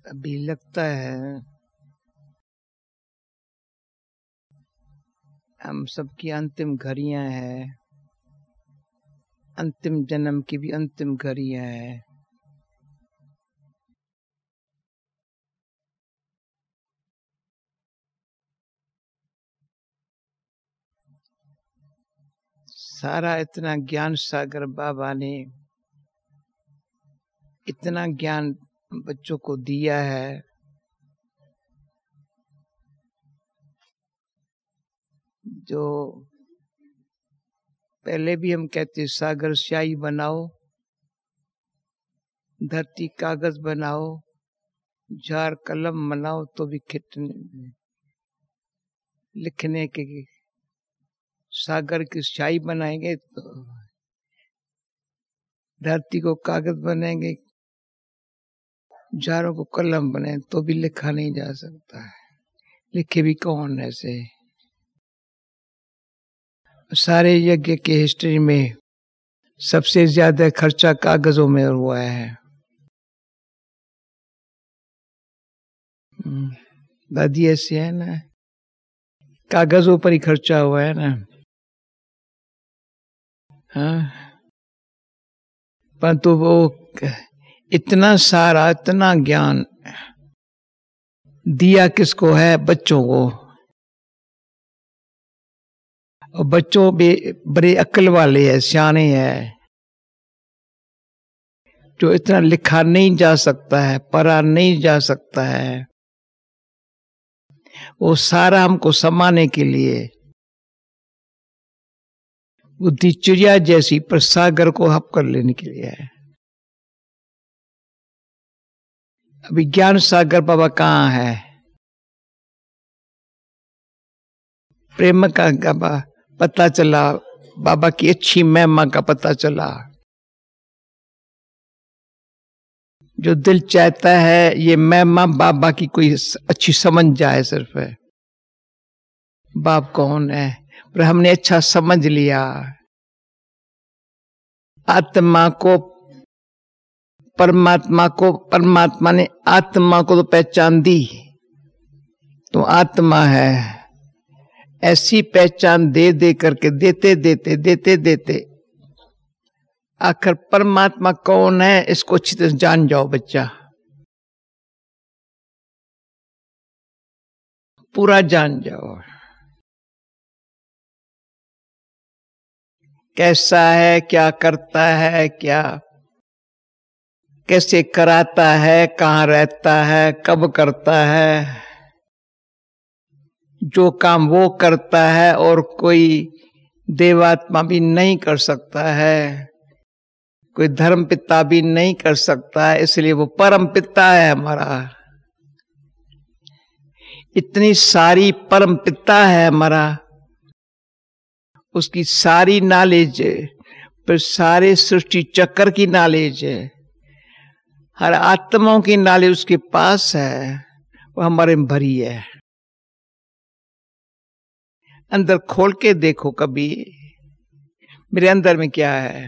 अभी लगता है हम सबकी अंतिम घड़ियां हैं, अंतिम जन्म की भी अंतिम घड़ियां हैं। सारा इतना ज्ञान सागर बाबा ने इतना ज्ञान बच्चों को दिया है, जो पहले भी हम कहते सागर स्याही बनाओ, धरती कागज बनाओ, झार कलम बनाओ तो भी लिखने के सागर की स्याही बनाएंगे तो धरती को कागज बनाएंगे, झारों को कलम बने तो भी लिखा नहीं जा सकता है। लिखे भी कौन ऐसे? सारे यज्ञ के हिस्ट्री में सबसे ज्यादा खर्चा कागजों में हुआ है। दादी ऐसे है ना, कागजों पर ही खर्चा हुआ है ना। हाँ, परंतु वो इतना सारा इतना ज्ञान दिया किसको है? बच्चों को। और बच्चों भी बड़े अक्ल वाले हैं, सियाने हैं, जो इतना लिखा नहीं जा सकता है, पढ़ा नहीं जा सकता है, वो सारा हमको समाने के लिए बुद्धि चिड़िया जैसी पर सागर को हप कर लेने के लिए है। अभी ज्ञान सागर बाबा कहाँ है? प्रेम का पता चला, बाबा की अच्छी महिमा का पता चला। जो दिल चाहता है ये महिमा बाबा की कोई अच्छी समझ जाए, सिर्फ है बाप कौन है, पर हमने अच्छा समझ लिया। आत्मा को परमात्मा ने आत्मा को तो पहचान दी, तो आत्मा है। ऐसी पहचान दे दे करके देते देते आखिर परमात्मा कौन है इसको अच्छी तरह जान जाओ बच्चा, पूरा जान जाओ। कैसा है, क्या करता है, क्या कैसे कराता है, कहाँ रहता है, कब करता है, जो काम वो करता है और कोई देवात्मा भी नहीं कर सकता है, कोई धर्म पिता भी नहीं कर सकता है, इसलिए वो परम पिता है हमारा। इतनी सारी परम पिता है हमारा, उसकी सारी नॉलेज, पर सारे सृष्टि चक्र की नॉलेज है, हर आत्माओं की नॉलेज उसके पास है, वो हमारे में भरी है। अंदर खोल के देखो कभी, मेरे अंदर में क्या है।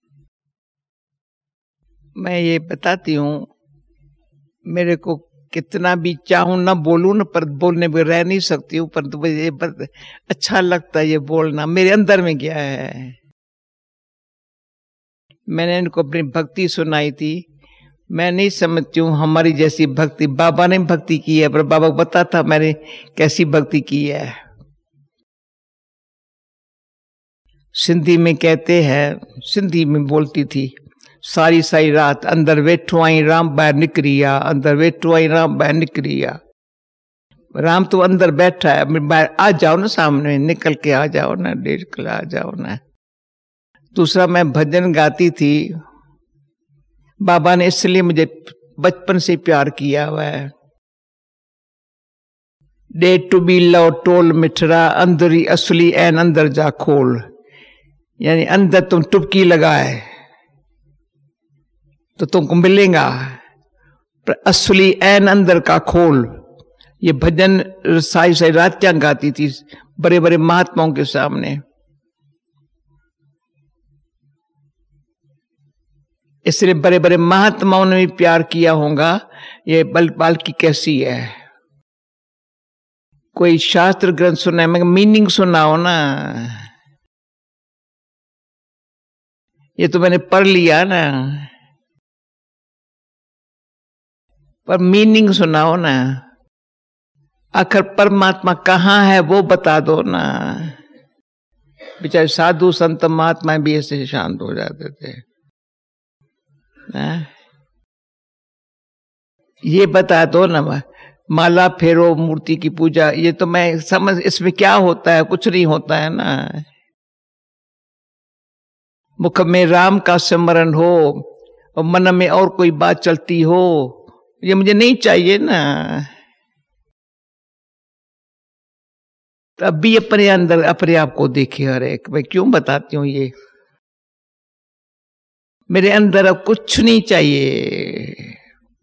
मैं ये बताती हूँ, मेरे को कितना भी चाहूं ना बोलूं ना, पर बोलने में रह नहीं सकती हूँ, पर मुझे अच्छा लगता है ये बोलना। मेरे अंदर में क्या है, मैंने इनको अपनी भक्ति सुनाई थी। मैं नहीं समझती हूँ हमारी जैसी भक्ति बाबा ने भक्ति की है, पर बाबा को पता था मैंने कैसी भक्ति की है। सिंधी में कहते हैं, सिंधी में बोलती थी, सारी सारी रात अंदर वेठो आई राम बाहर निकरिया, अंदर वेठो आई राम बाहर निकरिया। राम तो अंदर बैठा है, बाहर आ जाओ ना, सामने निकल के आ जाओ ना, डेढ़ कल आ जाओ ना। दूसरा मैं भजन गाती थी, बाबा ने इसलिए मुझे बचपन से प्यार किया हुआ है। डे टू बी लव टोल मिठरा, अंदरी असली एन अंदर जा खोल। यानी अंदर तुम टुपकी लगाए तो तुमको मिलेगा, पर असली एन अंदर का खोल। ये भजन साई साई रात्यां गाती थी बड़े बड़े महात्माओं के सामने। इसलिए बड़े बड़े महात्माओं ने भी प्यार किया होगा। ये बाल की कैसी है? कोई शास्त्र ग्रंथ सुना है, मैं मीनिंग सुनाओ ना। ये तो मैंने पढ़ लिया ना, पर मीनिंग सुनाओ ना। आखिर परमात्मा कहाँ है वो बता दो ना। बेचारे साधु संत महात्मा भी ऐसे शांत हो जाते थे ना? ये बता दो ना। माला फेरो, मूर्ति की पूजा, ये तो मैं समझ, इसमें क्या होता है? कुछ नहीं होता है ना। मुख में राम का स्मरण हो और मन में और कोई बात चलती हो, ये मुझे नहीं चाहिए ना। तब भी अपने अंदर अपने आप को देखे। हर एक मैं क्यों बताती हूँ ये, मेरे अंदर अब कुछ नहीं चाहिए।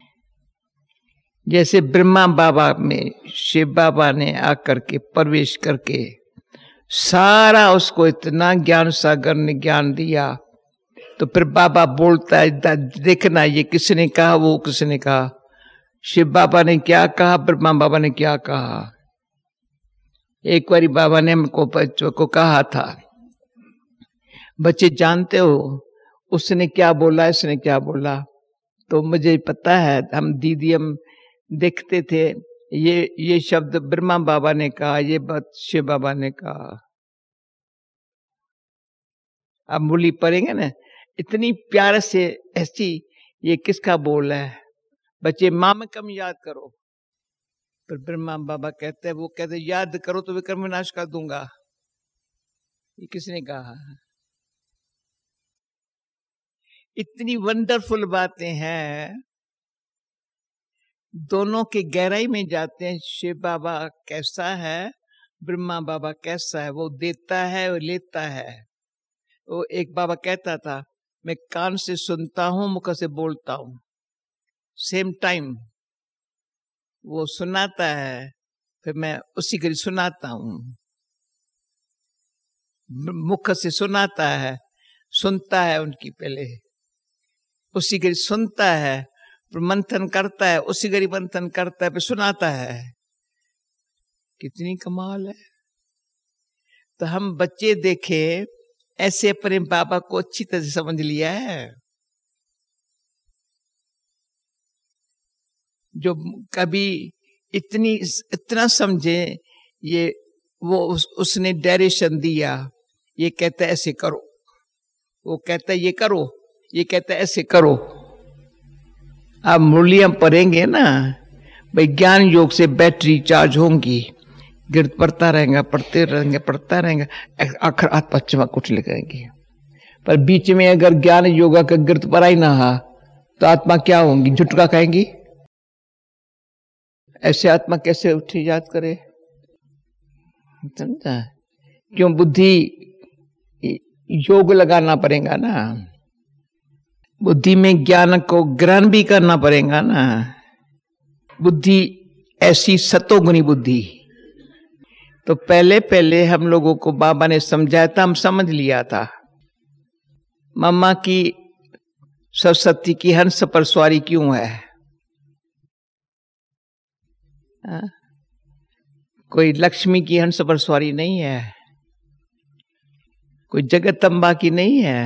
जैसे ब्रह्मा बाबा में शिव बाबा ने आकर के प्रवेश करके सारा उसको इतना ज्ञान सागर ने ज्ञान दिया, तो फिर बाबा बोलता है देखना ये किसने कहा, वो किसने कहा। शिव बाबा ने क्या कहा, ब्रह्मा बाबा ने क्या कहा। एक बारी बाबा ने हमको बच्चों को कहा था, बच्चे जानते हो उसने क्या बोला, इसने क्या बोला? तो मुझे पता है, हम दीदी हम देखते थे, ये शब्द ब्रह्मा बाबा ने कहा, ये बात शिव बाबा ने कहा। अब मूली पढ़ेंगे ना, इतनी प्यार से ऐसी, ये किसका बोल है? बच्चे माँ में कम याद करो। पर ब्रह्मा बाबा कहते हैं, वो कहते याद करो तो विक्रम विनाश कर दूंगा। ये किसने कहा? इतनी वंडरफुल बातें हैं, दोनों के गहराई में जाते हैं। शिव बाबा कैसा है, ब्रह्मा बाबा कैसा है, वो देता है और लेता है। वो एक बाबा कहता था, मैं कान से सुनता हूं, मुख से बोलता हूं, सेम टाइम। वो सुनाता है, फिर मैं उसी घड़ी सुनाता हूं। मुख से सुनाता है, सुनता है उनकी पहले, उसी घड़ी सुनता है, फिर मंथन करता है, उसी घड़ी मंथन करता है, फिर सुनाता है। कितनी कमाल है। तो हम बच्चे देखे ऐसे अपने बाबा को अच्छी तरह से समझ लिया है। जो कभी इतना समझे, ये वो उसने डायरेक्शन दिया, ये कहता है ऐसे करो, वो कहता है ये करो, ये कहता है ऐसे करो। आप मुरलियां पढ़ेंगे ना भाई, ज्ञान योग से बैटरी चार्ज होंगी, गिरत पढ़ता रहेगा, पढ़ते रहेंगे, पढ़ता रहेंगे, आखिर आत्मा चमक उठ लगेगी। पर बीच में अगर ज्ञान योगा का गिरत पढ़ा ही ना हा, तो आत्मा क्या होंगी? झुटका खाएंगी। ऐसे आत्मा कैसे उठी याद करे? समझा? क्यों? बुद्धि योग लगाना पड़ेगा ना, बुद्धि में ज्ञान को ग्रहण भी करना पड़ेगा ना। बुद्धि ऐसी सतोगुणी बुद्धि, तो पहले पहले हम लोगों को बाबा ने समझाया था, हम समझ लिया था। मम्मा की सरस्वती की हंस पर सवारी क्यों है? कोई लक्ष्मी की हंस पर सवारी नहीं है, कोई जगदम्बा की नहीं है।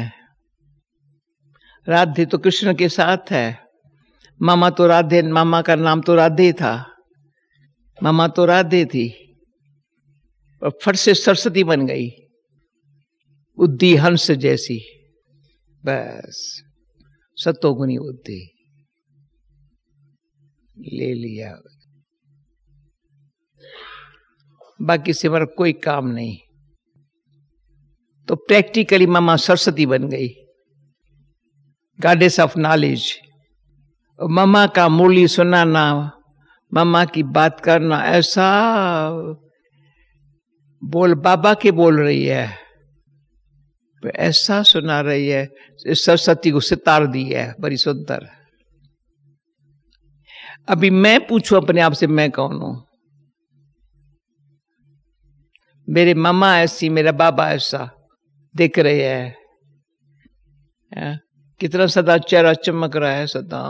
राधे तो कृष्ण के साथ है। मामा तो राधे, मामा का नाम तो राधे था, मामा तो राधे थी, और फट से सरस्वती बन गई, बुद्धि हंस जैसी। बस सतोगुनी बुद्धि ले लिया, बाकी से हमारा कोई काम नहीं। तो प्रैक्टिकली मामा सरस्वती बन गई, गॉडेस ऑफ नॉलेज। मामा का मुरली सुनाना, मामा की बात करना, ऐसा बोल बाबा के बोल रही है, ऐसा सुना रही है, सरस्वती को सितार दी है, बड़ी सुंदर। अभी मैं पूछूं अपने आप से, मैं कौन हूं? मेरे मामा ऐसी, मेरा बाबा ऐसा दिख रहे हैं, कितना सदा चेहरा चमक रहा है सदा।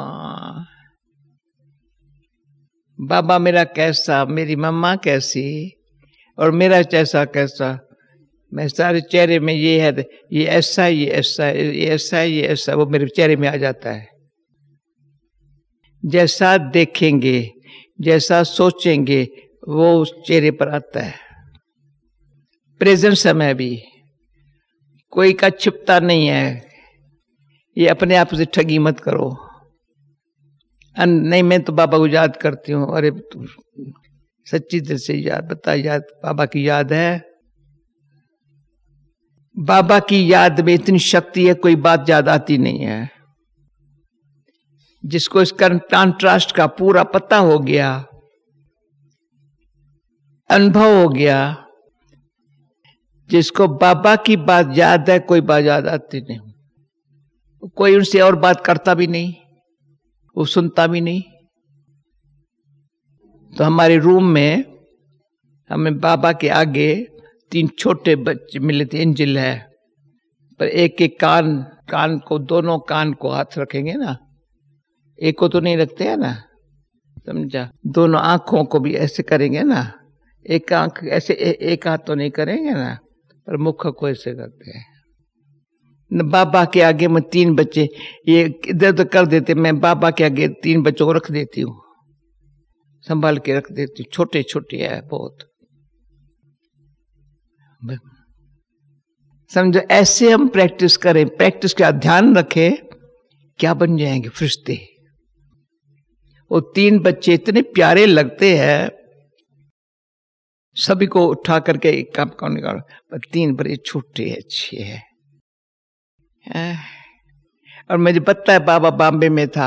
बाबा मेरा कैसा, मेरी मम्मा कैसी, और मेरा जैसा कैसा। मैं सारे चेहरे में ये है, ये ऐसा, ये ऐसा, ये ऐसा, ये ऐसा, वो मेरे चेहरे में आ जाता है। जैसा देखेंगे, जैसा सोचेंगे, वो उस चेहरे पर आता है। प्रेजेंट समय भी कोई का छिपता नहीं है। ये अपने आप से ठगी मत करो। नहीं, मैं तो बाबा को याद करती हूँ। अरे तू सच्ची दिल से याद बता, याद बाबा की याद है। बाबा की याद में इतनी शक्ति है, कोई बात याद आती नहीं है। जिसको इस कंट्रास्ट का पूरा पता हो गया, अनुभव हो गया, जिसको बाबा की बात याद है, कोई बात याद आती नहीं। कोई उनसे और बात करता भी नहीं, वो सुनता भी नहीं। तो हमारे रूम में हमें बाबा के आगे 3 छोटे बच्चे मिले थे। एंजल है, पर एक एक कान को, दोनों कान को हाथ रखेंगे ना, एक को तो नहीं रखते हैं ना, समझा। दोनों आंखों को भी ऐसे करेंगे ना, एक आंख ऐसे, एक हाथ तो नहीं करेंगे ना, पर मुख को ऐसे करते हैं। बाबा के आगे में 3 बच्चे ये इधर उधर कर देते, मैं बाबा के आगे 3 बच्चों को रख देती हूँ, संभाल के रख देती हूँ। छोटे छोटे है बहुत, समझो। ऐसे हम प्रैक्टिस करें, प्रैक्टिस का ध्यान रखें, क्या बन जाएंगे फरिश्ते। वो 3 बच्चे इतने प्यारे लगते हैं, सभी को उठा करके एक काम कौन निकालो, पर 3 बड़े छोटे अच्छे हैं। और मुझे पता है बाबा बॉम्बे में था,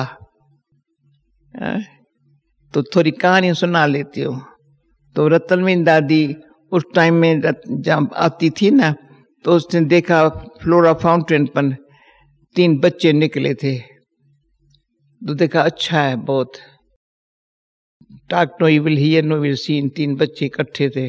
तो थोड़ी कहानी सुना लेती हूँ। तो रतनविंद दादी उस टाइम में जब आती थी ना, तो उसने देखा फ्लोरा फाउंटेन पर 3 बच्चे निकले थे। तो देखा अच्छा है बहुत, talk no evil hear no evil seen, 3 बच्चे इकट्ठे थे।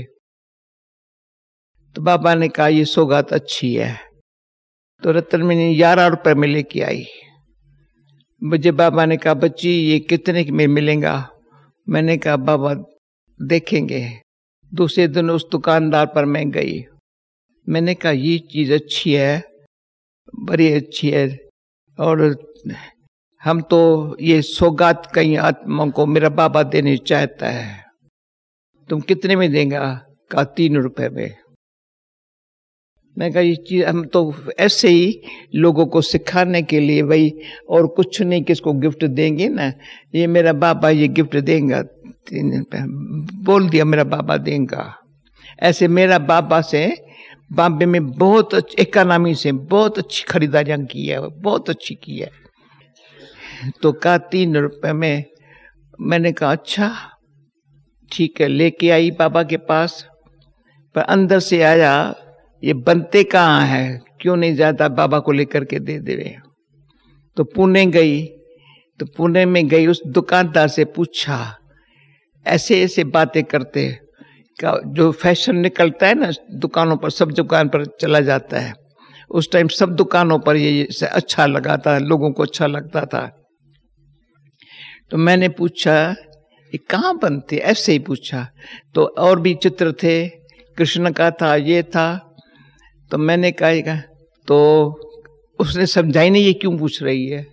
तो बाबा ने कहा ये सौगात अच्छी है। तो रतन में 11 रुपए में लेके आई। मुझे बाबा ने कहा बच्ची ये कितने में मिलेगा। मैंने कहा बाबा देखेंगे। दूसरे दिन उस दुकानदार पर मैं गई। मैंने कहा ये चीज अच्छी है, बड़ी अच्छी है, और हम तो ये सौगात कई आत्माओं को मेरा बाबा देने चाहता है, तुम कितने में देगा। कहा 3 रुपए में। मैं कहा ये चीज हम तो ऐसे ही लोगों को सिखाने के लिए भाई, और कुछ नहीं, किसको गिफ्ट देंगे ना, ये मेरा बाबा ये गिफ्ट देगा, 3 रुपए बोल दिया मेरा बाबा देगा। ऐसे मेरा बाबा से बॉम्बे में बहुत इकोनॉमी से बहुत अच्छी खरीदारियां की है, बहुत अच्छी की है। तो कहा 3 रुपए में। मैंने कहा अच्छा ठीक है, लेके आई बाबा के पास। पर अंदर से आया ये बनते कहाँ है, क्यों नहीं जाता बाबा को लेकर के दे दे। तो पुणे गई, तो पुणे में गई, उस दुकानदार से पूछा, ऐसे ऐसे बातें करते का जो फैशन निकलता है ना दुकानों पर, सब दुकान पर चला जाता है। उस टाइम सब दुकानों पर ये अच्छा लगा था, लोगों को अच्छा लगता था। तो मैंने पूछा ये कहाँ बनते, ऐसे ही पूछा। तो और भी चित्र थे, कृष्ण का था, ये था। तो मैंने कहा, तो उसने समझाई नहीं ये क्यों पूछ रही है।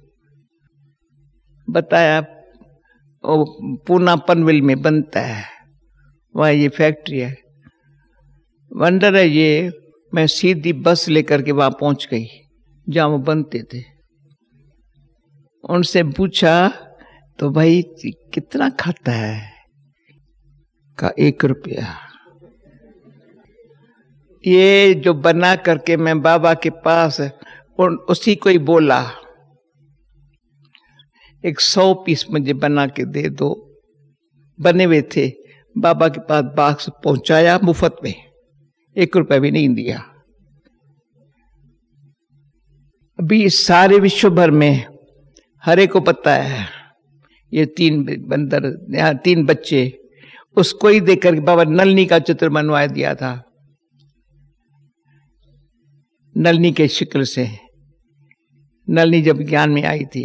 बताया पूना पनवेल में बनता है, वहाँ ये फैक्ट्री है। वंडर है ये, मैं सीधी बस लेकर के वहां पहुंच गई जहां वो बनते थे। उनसे पूछा तो भाई कितना खाता है। का 1 रुपया। ये जो बना करके मैं बाबा के पास उसी को ही बोला 100 पीस मुझे बना के दे दो। बने हुए थे, बाबा के पास बाक्स पहुंचाया मुफ्त में, 1 रुपया भी नहीं दिया। अभी सारे विश्व भर में हर एक को पता है ये 3 बंदर, यहाँ 3 बच्चे, उसको ही देखकर बाबा नलनी का चित्र बनवा दिया था, नलनी के शिकल से। नलिनी जब ज्ञान में आई थी,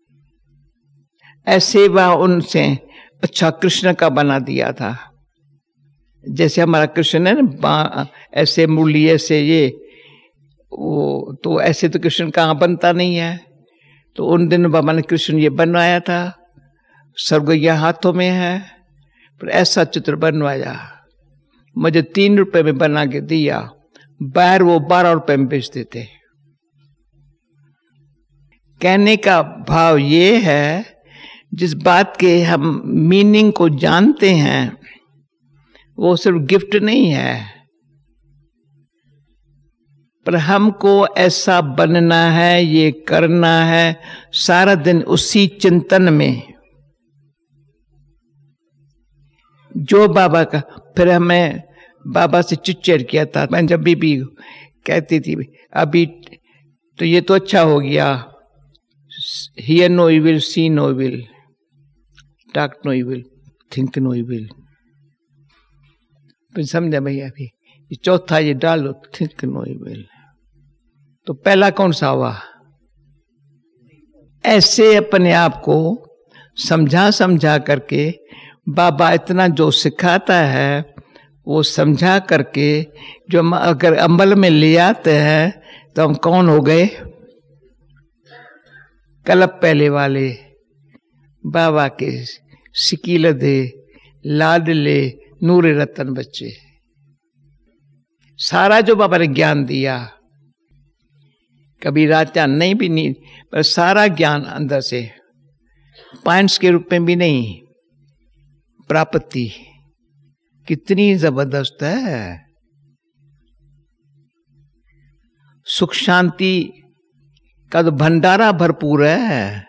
ऐसे वह उनसे अच्छा कृष्ण का बना दिया था। जैसे हमारा कृष्ण है ना, ऐसे मुरली ऐसे ये वो, तो ऐसे तो कृष्ण कहाँ बनता नहीं है। तो उन दिनों बाबा ने कृष्ण ये बनवाया था, सरगोइया हाथों में है, पर ऐसा चित्र बनवाया। मुझे 3 रुपए में बना के दिया, बाहर वो 12 रुपए में बेचते थे। कहने का भाव ये है, जिस बात के हम मीनिंग को जानते हैं वो सिर्फ गिफ्ट नहीं है, पर हमको ऐसा बनना है, ये करना है, सारा दिन उसी चिंतन में। जो बाबा का, फिर हमें बाबा से चिट्चेड़ किया था, मैं जब भी कहती थी अभी तो ये तो अच्छा हो गया, hear no evil, see no evil, talk no evil, think no evil. फिर समझा भैया, अभी ये चौथा ये डालो, थिंक नो इविल। तो पहला कौन सा हुआ? ऐसे अपने आप को समझा समझा करके बाबा इतना जो सिखाता है वो समझा करके जो हम अगर अमल में ले आते हैं तो हम कौन हो गए? कलप पहले वाले बाबा के सिकीलधे लाडले नूरे रतन बच्चे। सारा जो बाबा ने ज्ञान दिया, कभी राजा नहीं भी नहीं, पर सारा ज्ञान अंदर से, पॉइंट्स के रूप में भी नहीं, प्राप्ति कितनी जबरदस्त है। सुख शांति का तो भंडारा भरपूर है।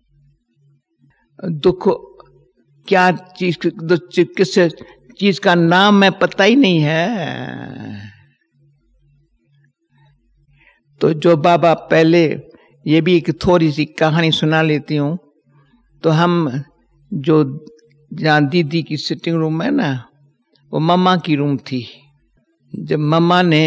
दुख क्या चीज, किस चीज का नाम मैं पता ही नहीं है। तो जो बाबा पहले, ये भी एक थोड़ी सी कहानी सुना लेती हूँ। तो हम जो जहाँ दीदी की सिटिंग रूम है ना, वो मम्मा की रूम थी। जब मम्मा ने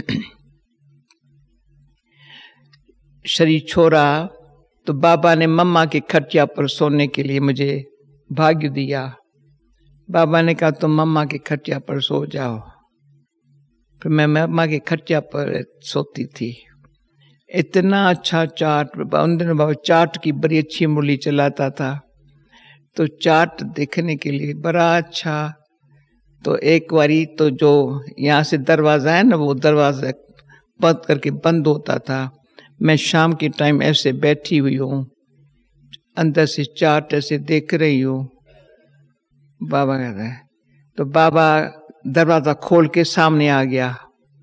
शरीर छोड़ा तो बाबा ने मम्मा के खटिया पर सोने के लिए मुझे भाग्य दिया। बाबा ने कहा तुम मम्मा के खटिया पर सो जाओ। फिर मैं मम्मा के खटिया पर सोती थी। इतना अच्छा चाट, उन दिनों बाबा चाट की बड़ी अच्छी मुरली चलाता था, तो चाट देखने के लिए बड़ा अच्छा। तो एक बारी तो जो यहाँ से दरवाजा है ना, वो दरवाजा बंद करके बंद होता था। मैं शाम के टाइम ऐसे बैठी हुई हूँ, अंदर से चाट ऐसे देख रही हूँ। बाबा कहता है, तो बाबा दरवाजा खोल के सामने आ गया।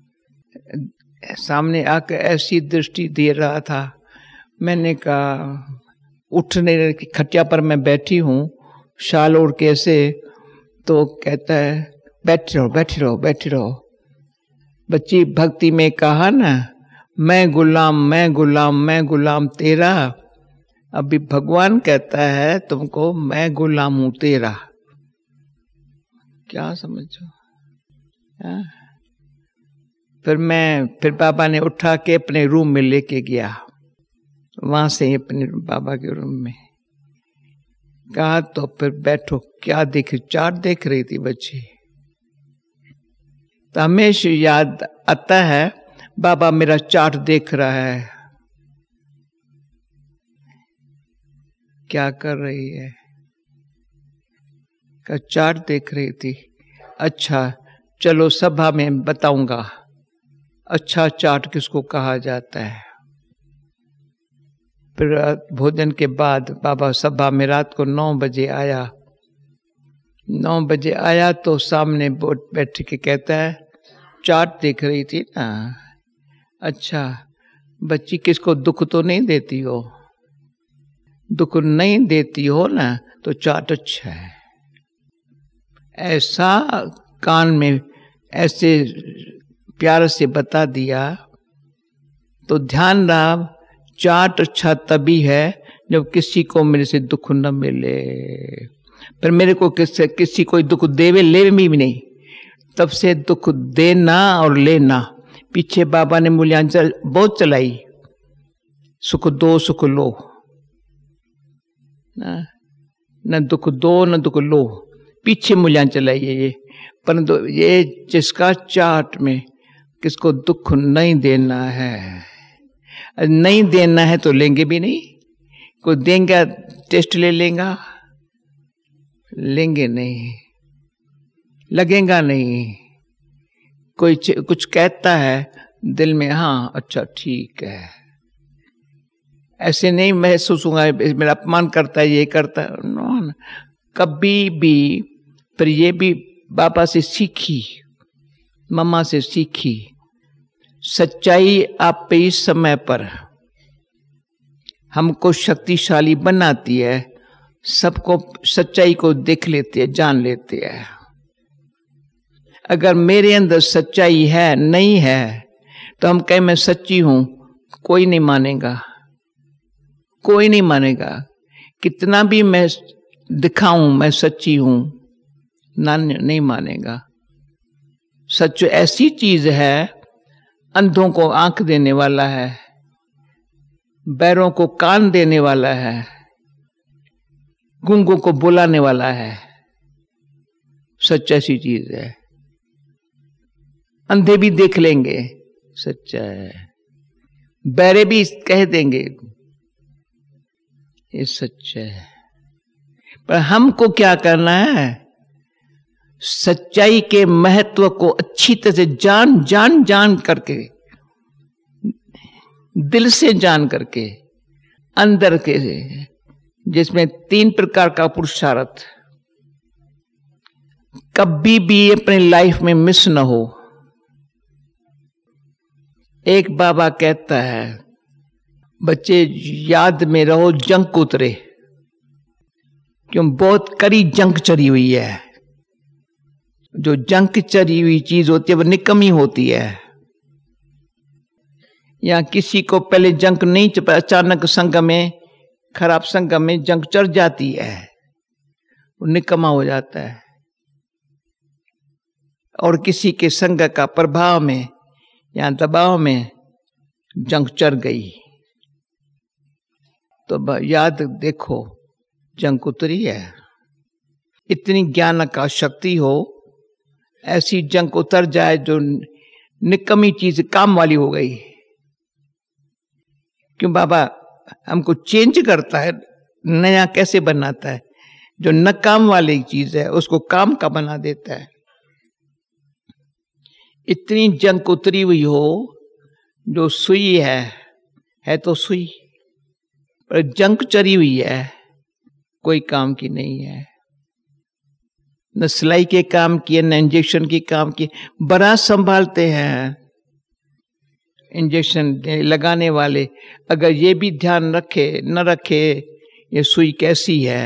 सामने आकर ऐसी दृष्टि दे रहा था। मैंने कहा उठने की, खटिया पर मैं बैठी हूँ शाल ओढ़ के ऐसे। तो कहता है बैठी रहो बैठी रहो बैठी रहो। बच्ची भक्ति में कहा ना, मैं गुलाम मैं गुलाम मैं गुलाम तेरा। अभी भगवान कहता है तुमको मैं गुलाम हूं तेरा। क्या समझो? फिर बाबा ने उठा के अपने रूम में लेके गया। वहां से अपने बाबा के रूम में कहा, तो फिर बैठो। क्या देख, चाट देख रही थी बच्ची। तो हमेशा याद आता है बाबा मेरा चाट देख रहा है। क्या कर रही है? का चाट देख रही थी। अच्छा चलो सभा में बताऊंगा अच्छा चाट किसको कहा जाता है। फिर भोजन के बाद बाबा सभा में रात को 9 बजे आया। 9 बजे आया तो सामने बैठ के कहता है चाट देख रही थी ना, अच्छा बच्ची किसको दुख तो नहीं देती हो? दुख नहीं देती हो ना तो चाट अच्छा है। ऐसा कान में ऐसे प्यार से बता दिया तो ध्यान रहा, चाट अच्छा तभी है जब किसी को मेरे से दुख न मिले। पर मेरे को किसी कोई दुख देवे ले भी नहीं, तब से दुख देना और लेना। पीछे बाबा ने मूल्यांचल बहुत चलाई। सुख दो सुख लो, न दुख दो न दुख लो, पीछे मूल्यांकन चलाइए ये। परंतु ये जिसका चार्ट में किसको दुख नहीं देना है, नहीं देना है तो लेंगे भी नहीं। कोई देंगे टेस्ट ले लेगा, लेंगे नहीं, लगेगा नहीं। कोई कुछ कहता है दिल में, हाँ अच्छा ठीक है, ऐसे नहीं महसूस होगा मेरा अपमान करता है, ये करता है, नो, कभी भी। पर ये भी बाबा से सीखी, मम्मा से सीखी, सच्चाई आप पे इस समय पर हमको शक्तिशाली बनाती है। सबको सच्चाई को देख लेते हैं, जान लेते हैं। अगर मेरे अंदर सच्चाई है नहीं है तो हम कहें मैं सच्ची हूं, कोई नहीं मानेगा, कोई नहीं मानेगा। कितना भी मैं दिखाऊं मैं सच्ची हूं, ना नहीं मानेगा। सच ऐसी चीज है, अंधों को आंख देने वाला है, बैरों को कान देने वाला है, गूंगों को बुलाने वाला है। सच ऐसी चीज है, अंधे भी देख लेंगे सच्चा है, बैरे भी कह देंगे ये सच है। पर हमको क्या करना है, सच्चाई के महत्व को अच्छी तरह से जान करके, दिल से जान करके, अंदर के, जिसमें 3 प्रकार का पुरुषार्थ कभी भी अपने लाइफ में मिस न हो। एक बाबा कहता है, बच्चे याद में रहो जंग उतरे, क्यों बहुत कड़ी जंग चढ़ी हुई है। जो जंग चढ़ी हुई चीज होती है वो निकम्मी होती है। या किसी को पहले जंग नहीं, अचानक संग में, खराब संग में जंग चढ़ जाती है, वो निकम्मा हो जाता है। और किसी के संग का प्रभाव में या दबाव में जंग चढ़ गई तो याद देखो जंग उतरी है। इतनी ज्ञान का शक्ति हो, ऐसी जंग उतर जाए जो निकम्मी चीज काम वाली हो गई। क्यों बाबा हमको चेंज करता है, नया कैसे बनाता है। जो न काम वाली चीज है उसको काम का बना देता है। इतनी जंग उतरी हुई हो, जो सुई है तो सुई, पर जंग चढ़ी हुई है, कोई काम की नहीं है। न सिलाई के काम की, न इंजेक्शन के काम की। बड़ा संभालते हैं इंजेक्शन लगाने वाले, अगर ये भी ध्यान रखे न रखे ये सुई कैसी है,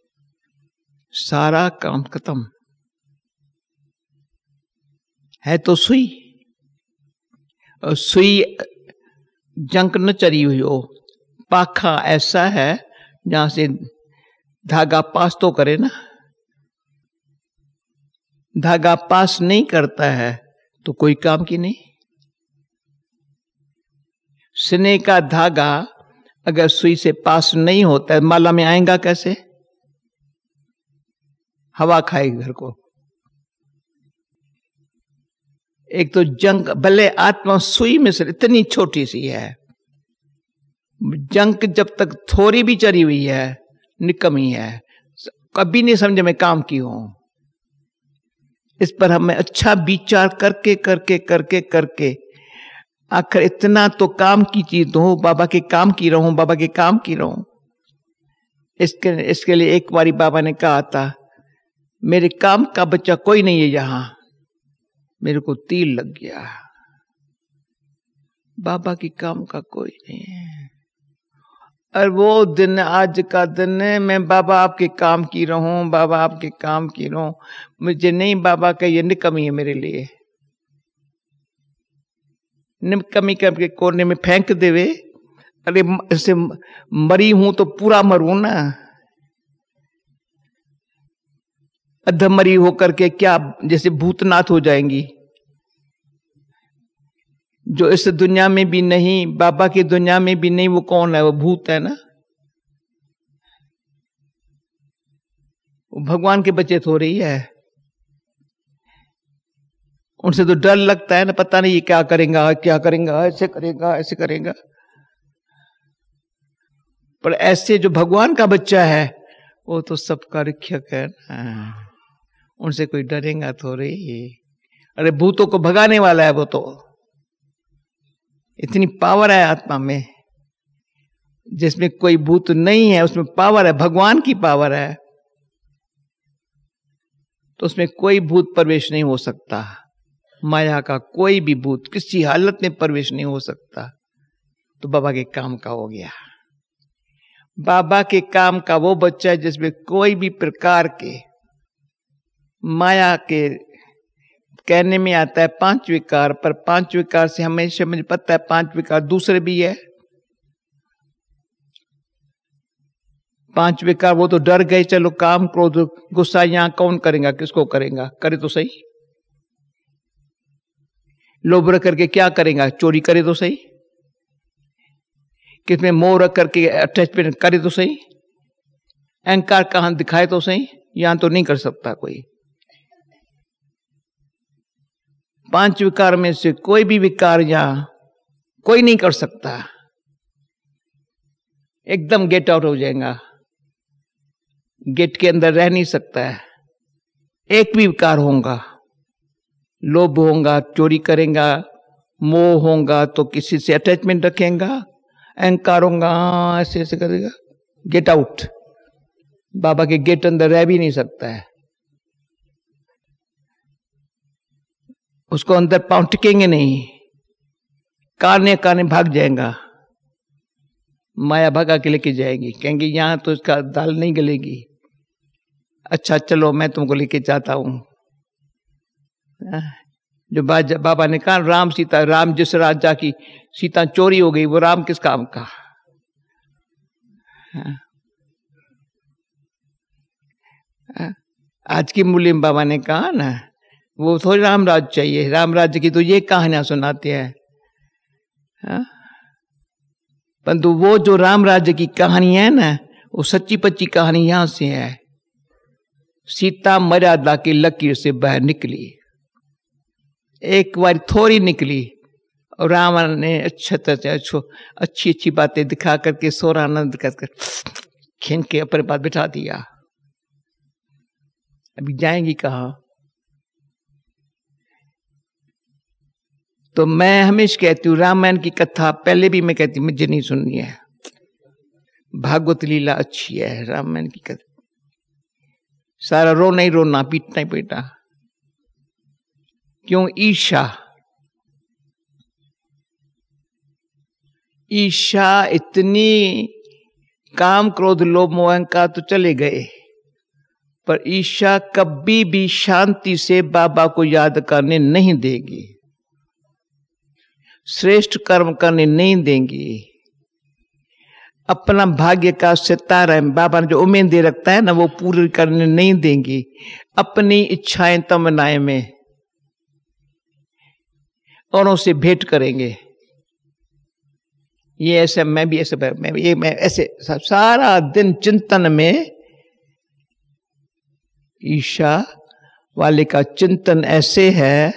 सारा काम खत्म। है तो सुई, और सुई जंग न चढ़ी हुई हो। पाखा ऐसा है जहां से धागा पास तो करे ना, धागा पास नहीं करता है तो कोई काम की नहीं। स्नेह का धागा अगर सुई से पास नहीं होता है, माला में आएगा कैसे, हवा खाएगी घर को। एक तो जंग, भले आत्मा सुई में से इतनी छोटी सी है, जंग जब तक थोड़ी भी चढ़ी हुई है निकम्मी है, कभी नहीं समझे मैं काम की हूं। इस पर हमें अच्छा विचार करके करके करके करके आखिर इतना तो काम की चीज हो, बाबा के काम की रहूं, बाबा के काम की रहूं। इसके लिए एक बारी बाबा ने कहा था, मेरे काम का बच्चा कोई नहीं है यहां। मेरे को तीर लग गया, बाबा की काम का कोई नहीं है। और वो दिन आज का दिन है, मैं बाबा आपके काम की रहूं, बाबा आपके काम की रहूं। मुझे नहीं, बाबा का ये निकम्मी है मेरे लिए। निकम्मी करके कोने में फेंक देवे। अरे ऐसे मरी हूं तो पूरा मरूं ना, अधमरी होकर के क्या जैसे भूतनाथ हो जाएंगी। जो इस दुनिया में भी नहीं, बाबा की दुनिया में भी नहीं, वो कौन है? वो भूत है ना। वो भगवान के बच्चे थोड़ी है। उनसे तो डर लगता है ना, पता नहीं ये क्या करेगा, क्या करेगा, ऐसे करेगा, ऐसे करेगा। पर ऐसे जो भगवान का बच्चा है वो तो सबका रक्षक है ना, उनसे कोई डरेगा थोड़ी। अरे भूतों को भगाने वाला है वो तो। इतनी पावर है आत्मा में, जिसमें कोई भूत नहीं है उसमें पावर है, भगवान की पावर है। तो उसमें कोई भूत प्रवेश नहीं हो सकता। माया का कोई भी भूत किसी हालत में प्रवेश नहीं हो सकता। तो बाबा के काम का हो गया। बाबा के काम का वो बच्चा है जिसमें कोई भी प्रकार के माया के, कहने में आता है 5 विकार, पर 5 विकार से हमेशा मुझे पता है 5 विकार दूसरे भी है। 5 विकार वो तो डर गए, चलो काम क्रोध गुस्सा यहां कौन करेगा, किसको करेगा, करे तो सही। लोभ रख करके क्या करेगा, चोरी करे तो सही। किसमें मोह रख करके अटैचमेंट करे तो सही। अहंकार कहां दिखाए तो सही, यहां तो नहीं कर सकता कोई। 5 विकार में से कोई भी विकार यहां कोई नहीं कर सकता। एकदम गेट आउट हो जाएगा, गेट के अंदर रह नहीं सकता है। एक भी विकार होगा, लोभ होगा चोरी करेगा, मोह होगा तो किसी से अटैचमेंट रखेगा, अहंकार होगा ऐसे ऐसे करेगा, गेट आउट। बाबा के गेट अंदर रह भी नहीं सकता है। उसको अंदर पांव टिकेंगे नहीं, काने काने भाग जाएगा। माया भगा के लेके जाएगी, कहेंगे यहां तो इसका दाल नहीं गलेगी। अच्छा चलो मैं तुमको लेके जाता हूं। जो बाबा ने कहा राम सीता, राम जिस राजा की सीता चोरी हो गई वो राम किस काम का। आज की मूल्य में बाबा ने कहा ना, वो थोड़ी राम राज्य चाहिए। राम राज्य की तो ये कहानियां सुनाते हैं, परंतु वो जो राम राज्य की कहानी है ना, वो सच्ची पच्ची कहानी यहां से है। सीता मर्यादा की लकीर से बाहर निकली, एक बार थोड़ी निकली, और रावण ने अच्छी अच्छी बातें दिखा करके सोरानंद कर खींच के अपने पास बिठा दिया। अभी जाएंगी कहां? तो मैं हमेशा कहती हूँ रामायण की कथा पहले भी मैं कहती हूँ मुझे नहीं सुननी है। भागवत लीला अच्छी है, रामायण की कथा सारा रोना ही रोना, पीटना ही पीटा। क्यों? ईर्षा। ईर्षा इतनी, काम क्रोध लोभ मोह अहंकार तो चले गए, पर ईर्षा कभी भी शांति से बाबा को याद करने नहीं देगी, श्रेष्ठ कर्म करने नहीं देंगी। अपना भाग्य का सितारा बाबा ने जो उम्मीद दे रखता है ना, वो पूरी करने नहीं देंगी। अपनी इच्छाएं तमन्नाएं में औरों से भेंट करेंगे। ये ऐसे, मैं भी ऐसे, मैं ऐसे सारा दिन चिंतन में, ईर्षा वाले का चिंतन ऐसे है,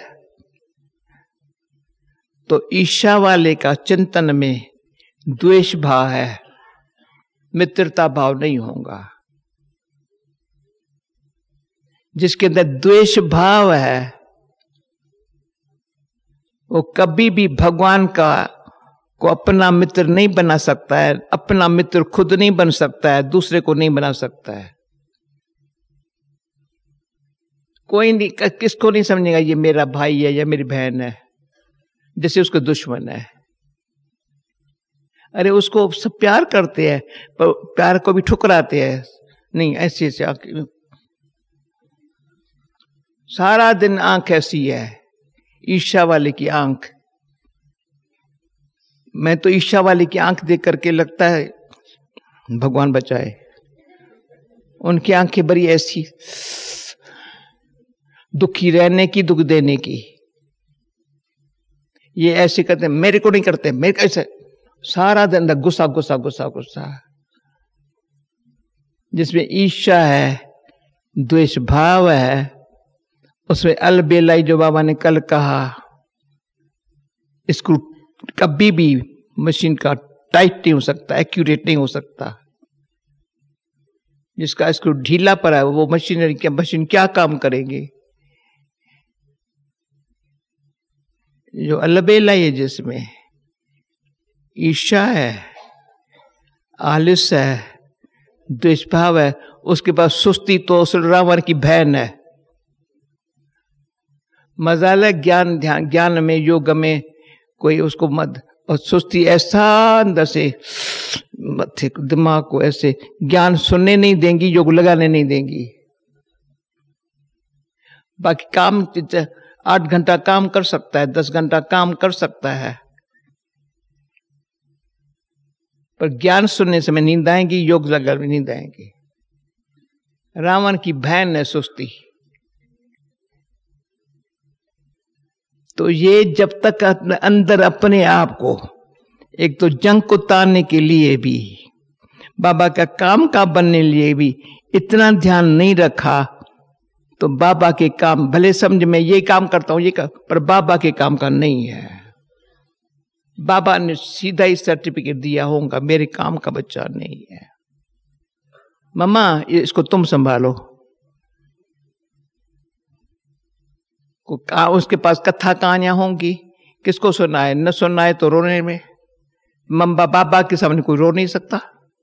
तो ईर्षा वाले का चिंतन में द्वेष भाव है, मित्रता भाव नहीं होगा। जिसके अंदर द्वेष भाव है वो कभी भी भगवान का को अपना मित्र नहीं बना सकता है। अपना मित्र खुद नहीं बन सकता है, दूसरे को नहीं बना सकता है। कोई नहीं, किसको नहीं समझेगा ये मेरा भाई है या मेरी बहन है, जैसे उसको दुश्मन है। अरे उसको सब प्यार करते हैं, पर प्यार को भी ठुकराते हैं। नहीं, ऐसे ऐसे सारा दिन आंख ऐसी है, ईर्ष्या वाले की आंख। मैं तो ईर्ष्या वाले की आंख देख करके लगता है भगवान बचाए। उनकी आंखें बड़ी ऐसी, दुखी रहने की, दुख देने की। ये ऐसे करते, मेरे को नहीं करते, मेरे कैसे, सारा दिन अंदर गुस्सा गुस्सा गुस्सा गुस्सा, जिसमें ईर्ष्या है, द्वेष भाव है, उसमें अलबेलाई जो बाबा ने कल कहा, स्क्रू कभी भी मशीन का टाइट नहीं हो सकता, एक्यूरेट नहीं हो सकता। जिसका स्क्रू ढीला पड़ा है वो मशीन क्या काम करेंगे। जो अलबेलाई है, जिसमें ईर्ष्या है, आलस है, द्वेष भाव है, उसके पास सुस्ती तो रावण की बहन है। मजाल ज्ञान ध्यान ज्ञान में योग में कोई उसको मत, और सुस्ती ऐसा अंदर से मथे दिमाग को ऐसे ज्ञान सुनने नहीं देंगी, योग लगाने नहीं देंगी। बाकी काम 8 घंटा काम कर सकता है, 10 घंटा काम कर सकता है, पर ज्ञान सुनने से में नींद आएंगी, योग लगा में नींद आएंगी। रावण की बहन है सुस्ती। तो ये जब तक अंदर अपने आप को एक तो जंग को तारने के लिए भी, बाबा का काम का बनने लिए भी इतना ध्यान नहीं रखा, तो बाबा के काम भले समझ में ये काम करता हूं, ये काम, पर बाबा के काम का नहीं है। बाबा ने सीधा ही सर्टिफिकेट दिया होगा, मेरे काम का बच्चा नहीं है। मम्मा इसको तुम संभालो। उसके पास कथा कहानियां होंगी, किसको सुनाए, न सुनाए तो रोने में। मम्मा बाबा के सामने कोई रो नहीं सकता,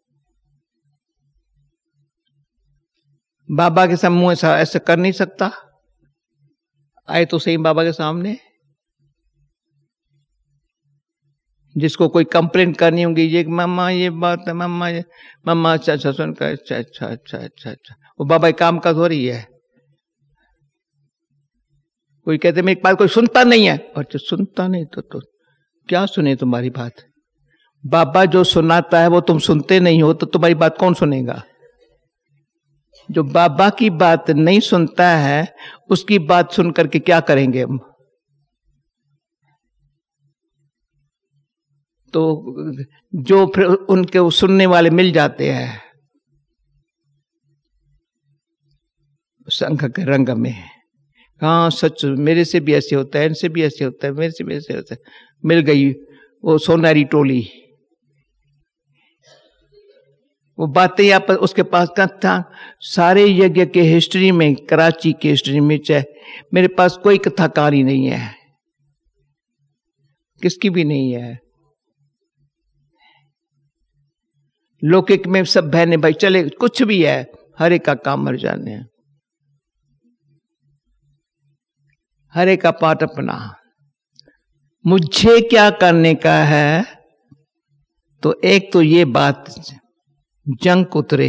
बाबा के सामने मुंह ऐसा कर नहीं सकता। आए तो सही बाबा के सामने। जिसको कोई कंप्लेन करनी होगी, ये मम्मा ये बात है, मम्मा ये, मम्मा अच्छा अच्छा सुनकर, अच्छा अच्छा अच्छा अच्छा अच्छा, वो बाबा काम का हो रही है। कोई कहते मेरी बात कोई सुनता नहीं है, अच्छा सुनता नहीं तो क्या सुने तुम्हारी बात। बाबा जो सुनाता है वो तुम सुनते नहीं हो, तो तुम्हारी बात कौन सुनेगा। जो बाबा की बात नहीं सुनता है, उसकी बात सुन करके क्या करेंगे हम। तो जो फिर उनके सुनने वाले मिल जाते हैं संघ के रंग में, हाँ सच मेरे से भी ऐसे होता है, इनसे भी ऐसे होता है, मेरे से भी ऐसे होता है। मिल गई वो सोनारी टोली, वो बातें यहाँ पर उसके पास का था। सारे यज्ञ के हिस्ट्री में, कराची के हिस्ट्री में, चाहे मेरे पास कोई कथा कहानी नहीं है, किसकी भी नहीं है। लौकिक में सब बहने भाई चले, कुछ भी है, हर एक का काम मर जाने हैं, हर एक का पाठ अपना। मुझे क्या करने का है, तो एक तो ये बात जंग उतरे।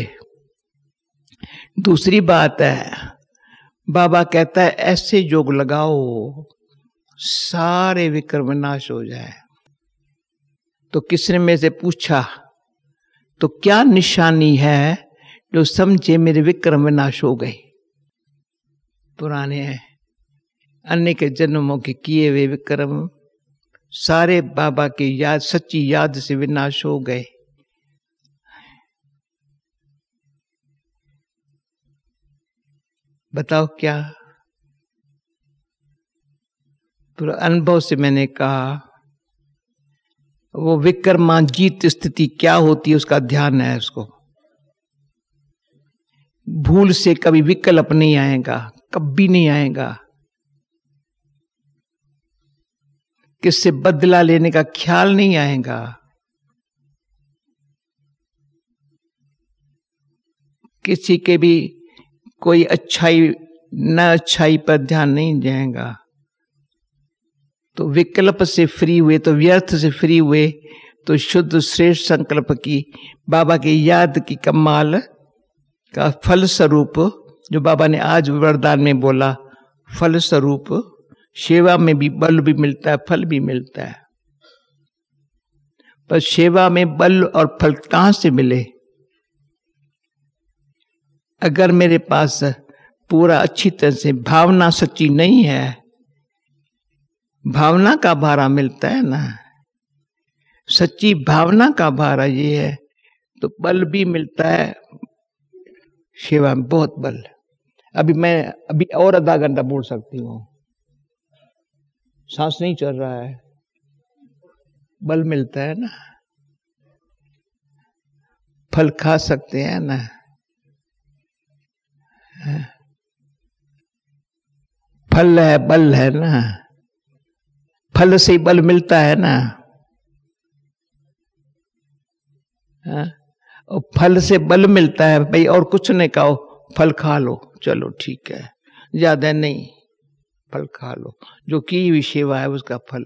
दूसरी बात है, बाबा कहता है ऐसे योग लगाओ सारे विक्रम नाश हो जाए। तो किसने में से पूछा, तो क्या निशानी है जो समझे मेरे विक्रम विनाश हो गए। पुराने अनेक जन्मों के किए हुए विक्रम सारे बाबा की याद, सच्ची याद से विनाश हो गए। बताओ क्या। पूरा अनुभव से मैंने कहा, वो विक्रमाजीत स्थिति क्या होती है उसका ध्यान है उसको। भूल से कभी विकल्प नहीं आएगा, कभी नहीं आएगा। किससे बदला लेने का ख्याल नहीं आएगा। किसी के भी कोई अच्छाई न अच्छाई पर ध्यान नहीं जाएगा। तो विकल्प से फ्री हुए, तो व्यर्थ से फ्री हुए, तो शुद्ध श्रेष्ठ संकल्प की, बाबा की याद की कमाल का फल स्वरूप, जो बाबा ने आज वरदान में बोला, फल स्वरूप सेवा में भी बल भी मिलता है, फल भी मिलता है। पर सेवा में बल और फल कहां से मिले। अगर मेरे पास पूरा अच्छी तरह से भावना सच्ची नहीं है, भावना का भारा मिलता है ना, सच्ची भावना का भारा ये है, तो बल भी मिलता है सेवा में, बहुत बल। अभी और आधा घंटा बोल सकती हूँ, सांस नहीं चल रहा है, बल मिलता है ना, फल खा सकते हैं ना, फल है बल है ना, फल से बल मिलता है ना, और फल से बल मिलता है भाई, और कुछ नहीं खाओ, फल खा लो, चलो ठीक है, ज्यादा नहीं, फल खा लो, जो की हुई सेवा है उसका फल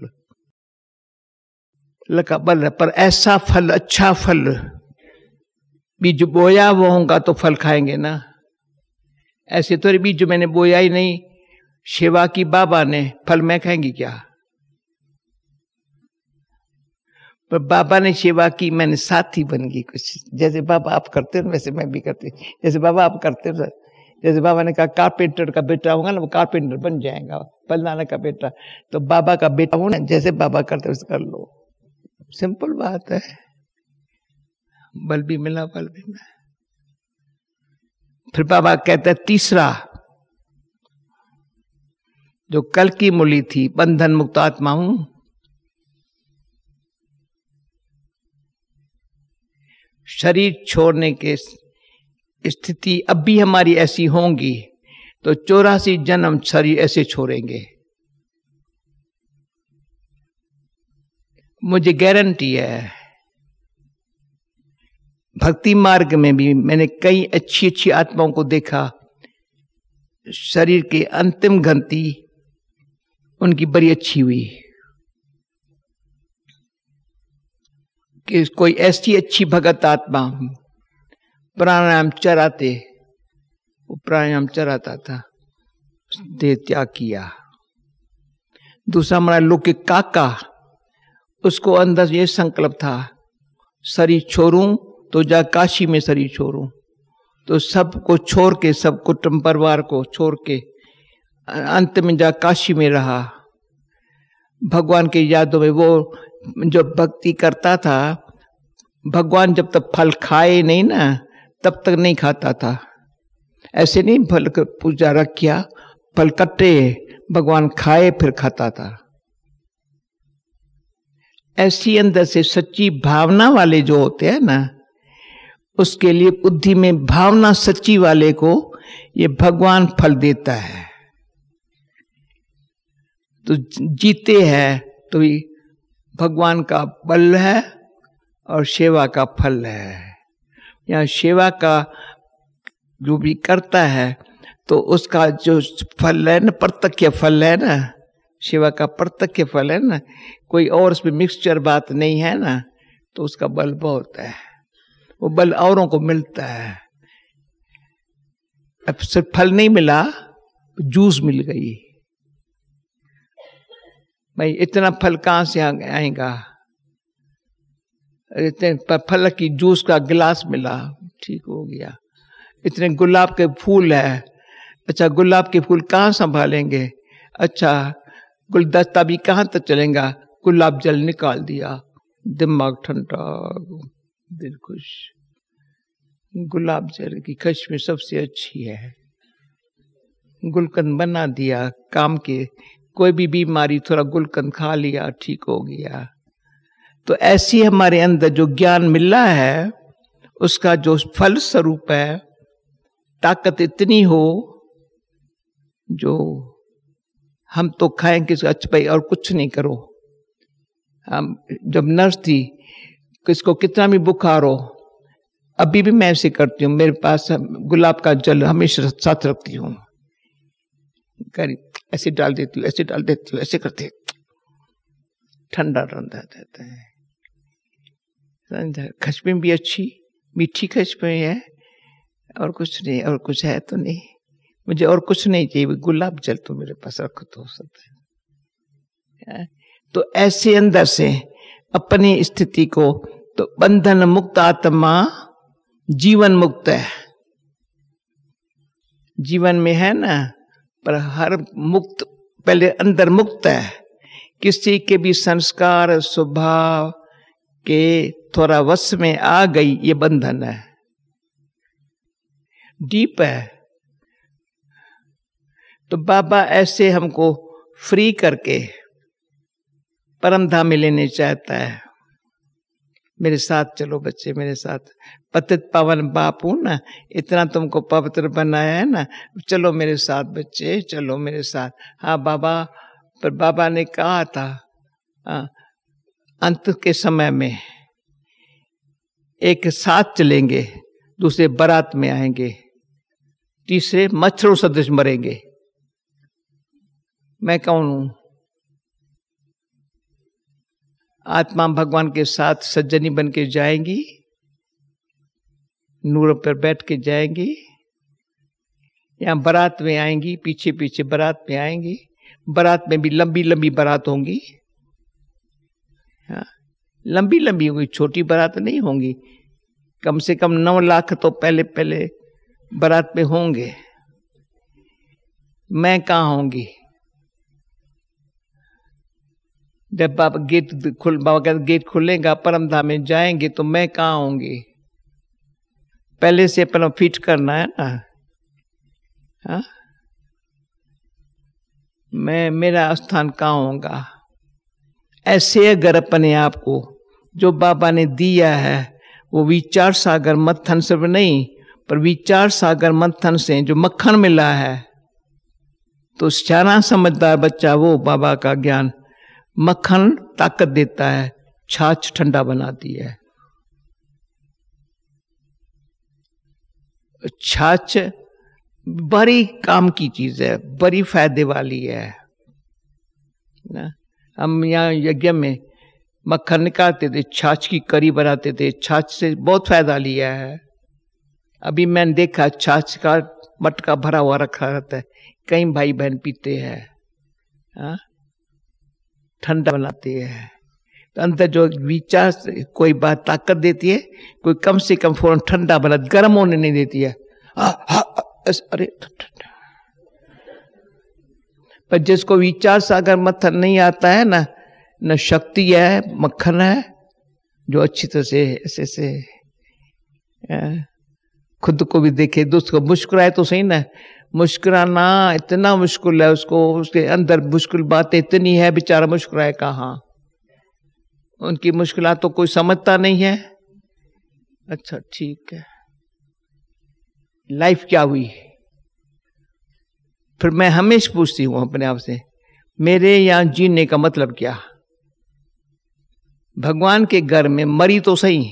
लगा बल है। पर ऐसा फल, अच्छा फल, बीज बोया वो होगा तो फल खाएंगे ना, ऐसे तो बीज मैंने बोया ही नहीं, सेवा की बाबा ने, फल मैं खाएंगी क्या? पर बाबा ने सेवा की, मैंने साथी बन गई कुछ, जैसे बाबा आप करते हो वैसे मैं भी करती, जैसे बाबा आप करते हो, जैसे बाबा ने कहा कारपेंटर का बेटा होगा ना वो कारपेंटर बन जाएगा, पलनाना का बेटा, तो बाबा का बेटा हो ना, जैसे बाबा करते वैसे कर लो, सिंपल बात है। बल भी मिला, बल भी मिला। फिर बाबा कहते हैं तीसरा, जो कल की मूली थी, बंधन मुक्त आत्मा हूं, शरीर छोड़ने के स्थिति अब भी हमारी ऐसी होंगी तो 84 जन्म शरीर ऐसे छोड़ेंगे, मुझे गारंटी है। भक्ति मार्ग में भी मैंने कई अच्छी अच्छी आत्माओं को देखा, शरीर के अंतिम गति उनकी बड़ी अच्छी हुई, कि कोई ऐसी अच्छी भगत आत्मा प्राणायाम चराते, वो प्राणायाम चराता था, देह त्याग किया। दूसरा हमारा लौकिक काका, उसको अंदर ये संकल्प था, शरीर छोड़ूं तो जा काशी में शरीर छोड़ूं, तो सबको छोड़ के, सब कुटुंब परिवार को छोड़ के अंत में जा काशी में रहा, भगवान के यादों में। वो जो भक्ति करता था, भगवान जब तक फल खाए नहीं ना तब तक नहीं खाता था, ऐसे नहीं फल पूजा रखिया, फल कटे, भगवान खाए फिर खाता था। ऐसी अंदर से सच्ची भावना वाले जो होते हैं ना, उसके लिए बुद्धि में भावना सच्ची वाले को ये भगवान फल देता है, तो जीते हैं तो भगवान का बल है और सेवा का फल है। यहाँ सेवा का जो भी करता है तो उसका जो फल है ना, प्रत्यक्ष फल है ना, सेवा का प्रत्यक्ष फल है ना, कोई और उसमें मिक्सचर बात नहीं है ना, तो उसका बल बहुत है, वो बल औरों को मिलता है। अब सिर्फ फल नहीं मिला, जूस मिल गई, भाई इतना फल कहां से आएगा, इतने फल की जूस का गिलास मिला, ठीक हो गया। इतने गुलाब के फूल है, अच्छा गुलाब के फूल कहाँ संभालेंगे, अच्छा गुलदस्ता भी कहाँ तक चलेगा, गुलाब जल निकाल दिया, दिमाग ठंडा, दिल खुश। गुलाब जल की खुशबू सबसे अच्छी है, गुलकंद बना दिया काम के, कोई भी बीमारी थोड़ा गुलकंद खा लिया, ठीक हो गया। तो ऐसी हमारे अंदर जो ज्ञान मिला है, उसका जो फल स्वरूप है, ताकत इतनी हो जो हम तो खाएंगे अच्छा भाई और कुछ नहीं करो। हम जब नर्स थी, किसको कितना भी बुखार हो, अभी भी मैं ऐसे करती हूँ, मेरे पास गुलाब का जल हमेशा साथ रखती हूँ, ऐसे डाल देती हूँ, ऐसे डाल देती हूँ, ऐसे करते, ठंडा ठंडा रहता है। खुशबू भी अच्छी, मीठी खुशबू है, और कुछ नहीं, और कुछ है तो नहीं, मुझे और कुछ नहीं चाहिए, गुलाब जल तो मेरे पास रखो तो सकता है। तो ऐसे अंदर से अपनी स्थिति को, तो बंधन मुक्त आत्मा जीवन मुक्त है, जीवन में है ना, पर हर मुक्त पहले अंदर मुक्त है किसी के भी संस्कार स्वभाव के थोड़ा वश में आ गई, ये बंधन है, डीप है। तो बाबा ऐसे हमको फ्री करके परम धाम में लेने चाहता है। मेरे साथ चलो बच्चे, मेरे साथ, पतित पावन बापू ना, इतना तुमको पवित्र बनाया है ना, चलो मेरे साथ बच्चे, चलो मेरे साथ। हाँ बाबा, पर बाबा ने कहा था अंत के समय में एक साथ चलेंगे, दूसरे बारात में आएंगे, तीसरे मच्छरों सदृश मरेंगे। मैं कौन हूं? आत्मा भगवान के साथ सज्जनी बन के जाएंगी, नूर पर बैठ के जाएंगी, या बारात में आएंगी, पीछे पीछे बारात में आएंगी। बारात में भी लंबी लंबी बारात होंगी, हाँ, लंबी लंबी होगी, छोटी बारात नहीं होंगी। कम से कम 9 लाख तो पहले पहले बारात में होंगे। मैं कहाँ होंगी? जब बाबा कहते गेट खुलेगा, परम धाम में जाएंगे, तो मैं कहाँ होंगी? पहले से अपना फिट करना है ना। हाँ, मैं, मेरा स्थान कहाँ होगा? ऐसे अगर अपने आप को जो बाबा ने दिया है वो विचार सागर मंथन से नहीं, पर विचार सागर मंथन से जो मक्खन मिला है, तो सियाना समझदार बच्चा वो बाबा का ज्ञान, मक्खन ताकत देता है, छाछ ठंडा बनाती है। छाछ बड़ी काम की चीज है, बड़ी फायदे वाली है ना। हम यहाँ यज्ञ में मक्खन निकालते थे, छाछ की करी बनाते थे, छाछ से बहुत फायदा लिया है। अभी मैंने देखा छाछ का मटका भरा हुआ रखा रहता है, कई भाई बहन पीते हैं, हाँ, ठंडा बनाती है। तो अंदर जो विचार से कोई बात ताकत देती है, कोई कम से कम फौरन ठंडा बना, गर्म होने नहीं देती है। अरे पर जिसको विचार सागर मंथन नहीं आता है ना, न शक्ति है, मक्खन है जो अच्छी तरह से ऐसे से खुद को भी देखे, दूसरे को मुस्कुराए तो सही ना। मुस्कुराना इतना मुश्किल है उसको, उसके अंदर मुश्किल बातें इतनी है, बेचारा मुस्कुराए कहाँ? उनकी मुश्किलात तो कोई समझता नहीं है। अच्छा ठीक है, लाइफ क्या हुई? फिर मैं हमेशा पूछती हूँ अपने आप से, मेरे यहाँ जीने का मतलब क्या? भगवान के घर में मरी तो सही,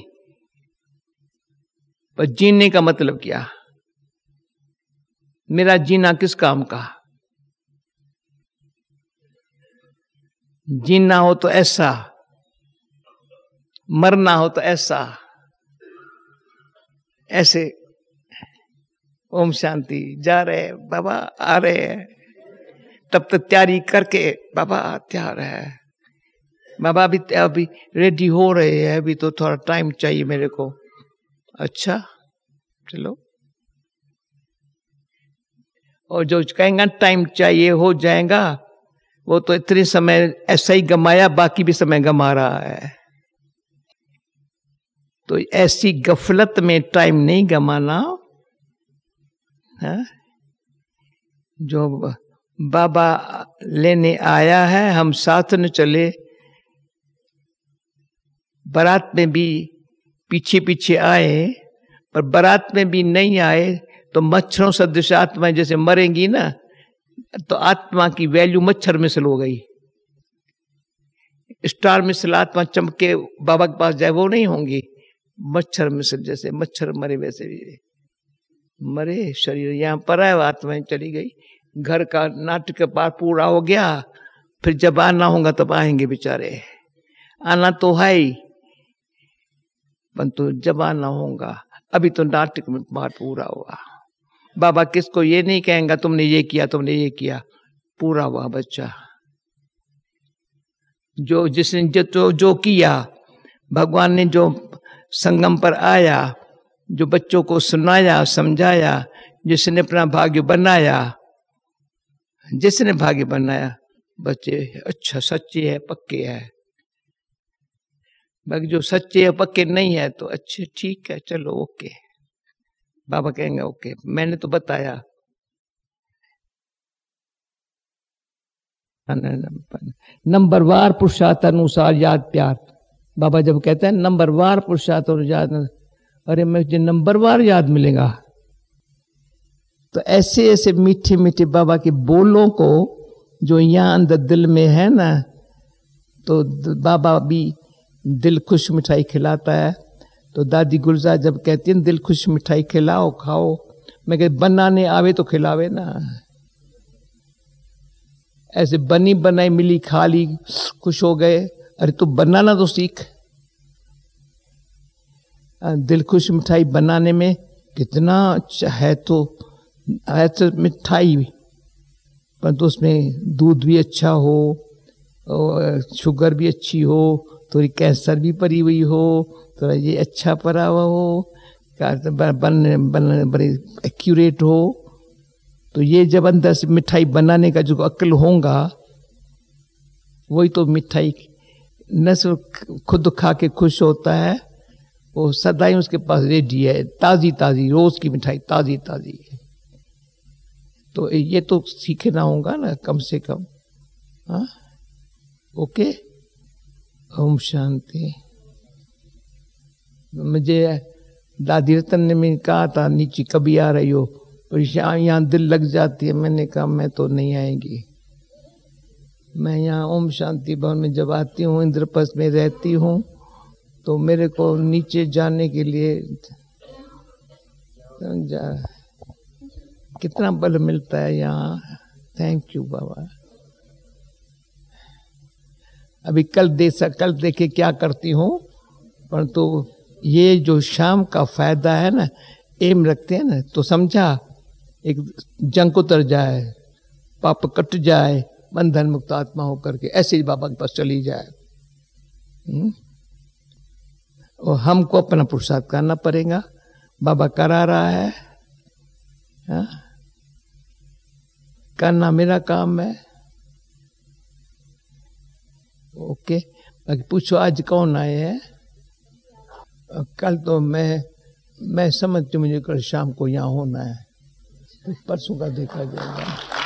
पर जीने का मतलब क्या? मेरा जीना किस काम का? जीना हो तो ऐसा, मरना हो तो ऐसा, ऐसे। ओम शांति। जा रहे बाबा, आ रहे हैं, तब तक तैयारी करके बाबा तैयार है, बाबा अभी रेडी हो रहे हैं, अभी तो थोड़ा टाइम चाहिए मेरे को। अच्छा चलो, और जो कहेंगे टाइम चाहिए हो जाएगा, वो तो इतने समय ऐसा ही गमाया, बाकी भी समय गमा रहा है। तो ऐसी गफलत में टाइम नहीं गमाना है। जो बाबा लेने आया है, हम साथ न चले, बारात में भी पीछे पीछे आए, पर बारात में भी नहीं आए तो मच्छरों सदृश आत्माएं जैसे मरेंगी ना, तो आत्मा की वैल्यू मच्छर मिसल हो गई। स्टार मिसल आत्मा चमके बाबा के पास जाए, वो नहीं होंगी। मच्छर मिसल, जैसे मच्छर मरे वैसे भी मरे शरीर, यहाँ पर आए आत्माएं चली गई। घर का नाटक पार पूरा हो गया, फिर जब आना होगा तब आएंगे बेचारे। आना तो है ही, परंतु जब आना होगा, अभी तो नाटक में पार पूरा हुआ। बाबा किसको ये नहीं कहेंगे तुमने ये किया, तुमने ये किया, पूरा हुआ बच्चा। जो जिसने जो किया, भगवान ने जो संगम पर आया, जो बच्चों को सुनाया समझाया, जिसने अपना भाग्य बनाया, जिसने भाग्य बनाया, बच्चे अच्छा सच्चे है पक्के है, बाकी जो सच्चे है पक्के नहीं है तो अच्छे ठीक है चलो ओके। बाबा कहेंगे ओके मैंने तो बताया। नंबरवार पुरुषार्थ अनुसार याद प्यार। बाबा जब कहते हैं नंबरवार पुरुषार्थ और याद, अरे मुझे नंबरवार याद मिलेगा। तो ऐसे ऐसे मीठे मीठे बाबा के बोलों को जो यहाँ अंदर दिल में है ना, तो बाबा भी दिल खुश मिठाई खिलाता है। तो दादी गुलजार जब कहती है दिल खुश मिठाई खिलाओ खाओ, मैं कहती बनाने आवे तो खिलावे ना, ऐसे बनी बनाई मिली खा ली खुश हो गए, अरे तू बनाना तो सीख। दिल खुश मिठाई बनाने में कितना अच्छा है, तो ऐसे मिठाई पर तो उसमें दूध भी अच्छा हो और शुगर भी अच्छी हो, थोड़ी कैंसर भी परी हुई हो, थोड़ा ये अच्छा परा हुआ हो, बन बड़ी एक्यूरेट हो। तो ये जब अंदर से मिठाई बनाने का जो अक्ल होगा, वही तो मिठाई न सिर्फ खुद खा के खुश होता है, वो सदा ही उसके पास रेडी है, ताज़ी ताज़ी रोज की मिठाई ताज़ी ताज़ी। तो ये तो सीखना होगा ना कम से कम। हाँ ओके, ओम शांति। मुझे दादी रतन ने भी कहा था नीचे कभी आ रही हो, और यहाँ दिल लग जाती है। मैंने कहा मैं तो नहीं आएंगी, मैं यहाँ ओम शांति भवन में जब आती हूँ, इंद्रप्रस्थ में रहती हूँ, तो मेरे को नीचे जाने के लिए कितना बल मिलता है यहाँ। थैंक यू बाबा। अभी कल देखे क्या करती हूँ, परंतु ये जो शाम का फायदा है ना, एम रखते हैं ना, तो समझा एक जंग उतर जाए, पाप कट जाए, बंधन मुक्त आत्मा होकर के ऐसे ही बाबा के पास चली जाए। और हमको अपना पुरुषार्थ करना पड़ेगा, बाबा करा रहा है। हा? करना मेरा काम है। ओके, बाकी पूछो आज कौन आए हैं। कल तो मैं समझती हूँ मुझे कल शाम को यहाँ होना है, परसों का देखा जाएगा।